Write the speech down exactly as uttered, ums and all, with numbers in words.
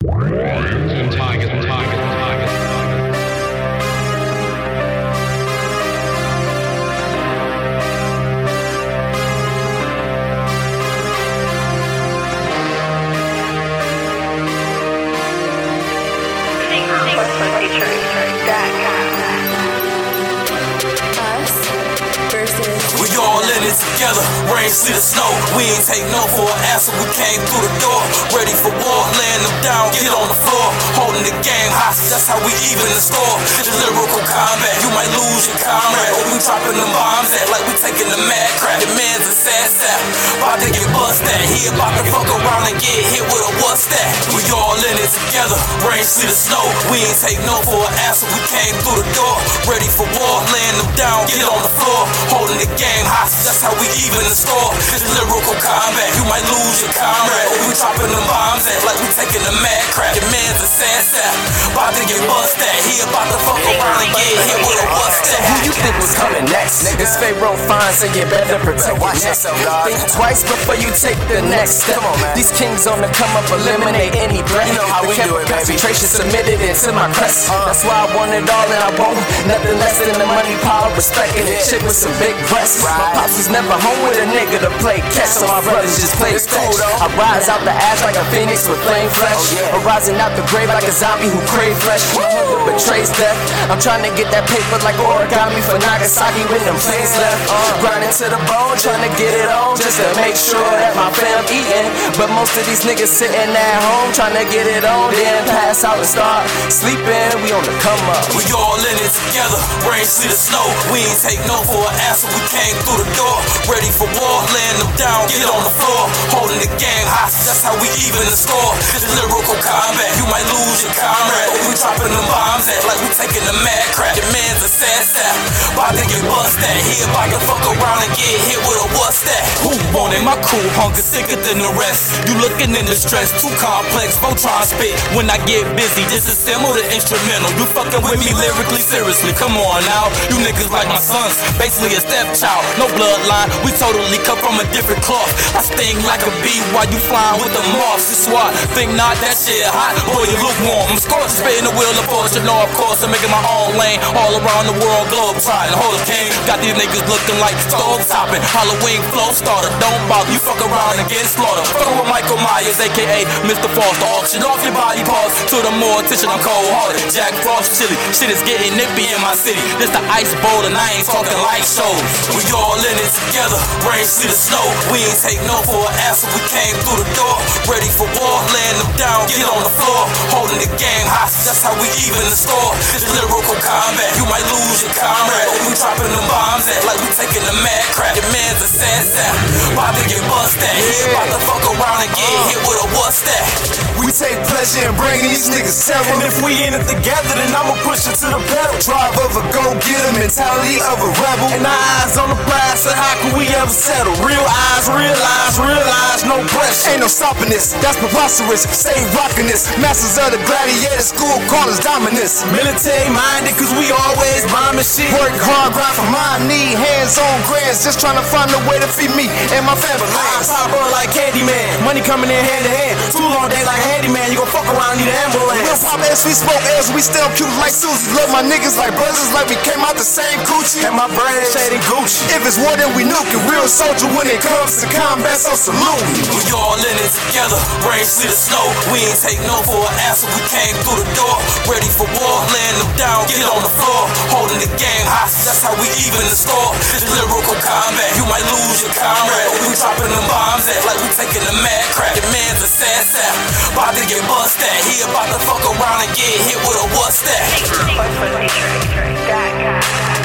Target, target, target. We all in it together, rain, sleet, or snow. We ain't take no for an answer, we came through the door. Ready for war, laying them down, get on the floor. Holding the game hostage, that's how we even the score. This lyrical combat, you might lose your comrade. Or we dropping them bombs at like we taking the mad crap. Your man's a sad sap, about to get bust at. He about to fuck around and get hit with a what's that? We all in it together, rain, sleet, or snow. We ain't take no for an answer, we came through the door. Ready for war, laying them down, get on the floor. Holding the game hostage, that's how we even the score. This lyrical combat, you might lose your comrade. Or we dropping them bombs at like we taking the mad crap. Your man's a sad sap, about to get bust at. He about to fuck around and get hit with a what's that? Who you think was coming next? It's Pharaoh Fine, so you better protect your neck. Think twice before you take the next step. These kings on the come up, eliminate any threat. You know how we do it, baby. Concentration submitted into my crest. That's why I want it all and I want nothing less than the money, power, respect, and the shit with some big breasts. My pops was never home with a nigga to play catch, so my brothers just play cool. I rise out the ash like a phoenix with flame flesh. I'm rising out the grave like a zombie who crave flesh. My hunger betrays death. I'm trying to get that paper like origami for Nagasaki when them planes left. Grinding to the bone, trying to get it on just to make sure that my fam eating. But most of these niggas sitting at home trying to get it on, then pass out and start sleeping. We on the come up. We all in it together, rain, sleet, or snow. We ain't take no for an answer, we came through the door. Ready for war, laying them down, get on the floor. Holding the game hostage, that's how we even the score. This lyrical combat, you might lose your comrade. Or we dropping them bombs at like we taking the mad crap. Your man's a sad sap, about to get bust at. He about to fuck around and get hit with a what's that? Who wanted my crew, hunger sicker than the rest? You looking in distress, too complex, go try and spit. When I get busy, disassemble the instrumental. You fucking with me lyrically, seriously, come on now. You niggas like my sons, basically a stepchild. No bloodline, we totally cut from a different cloth. I sting like a bee while you flying with the moths. It's what, think not that shit hot, boy you lukewarm. I'm scorched, spinning the wheel of fortune, no of course. I'm making my own lane, all around the world, globe trotting. Hold up, king, got these niggas looking like stove topping. Halloween flow starter, don't bother, you fuck around and get slaughtered. Fuck with Michael Myers, aka Mister Foster. Auction off your body parts to the mortician, I'm cold hearted. Jack Frost chili, shit is getting nippy in my city. This the ice bowl and I ain't talking light shows. We all in it together, rain, sleet, or snow. We ain't take no for an answer, we came through the door. Ready for war, laying them down, get on the floor. Holding the game hostage, that's how we even the score. This lyrical combat, you might lose your comrade. Or we dropping them bombs at like we taking the mad crap. Your man's a sad sap, about to get bust at. He about to fuck around and get hit with a what's that? We take pleasure in bringing these niggas terror. And if we in it together, then I'ma push it to the pedal. Drive of a go-getter, mentality of a rebel. And our eyes on the prize, so how can we ever settle? Real eyes, realize, realize, no pressure. Ain't no stopping this, that's preposterous. Stay rocking this, masters of the gladiator school, call us dominance. Military minded, cause we always bombing shit. Work hard, grind for my need, hands on grants, just trying to find a way to feed me and my family. I pop up like Candyman, money coming in hand to hand. Too long day like handyman, you gon' fuck around, need an ambulance. We'll pop as we smoke as we still cute like Susie. Love my niggas like brothers, like we came out the same coochie. And my brain shading Gucci. If it's war, then we nuke it. Real soldier when it comes to combat, so salute. We all in it together, rain, sleet, or snow. We ain't take no for an answer, we came through the door. Ready for war, laying them down, get on the floor. Holding the game hostage, that's how we even the score. This lyrical combat, you might lose your comrade. Or we dropping them bombs at like we taking the mad crap. Your man's a sad sap, about to get bust at. He about to fuck around and get hit with a what's that?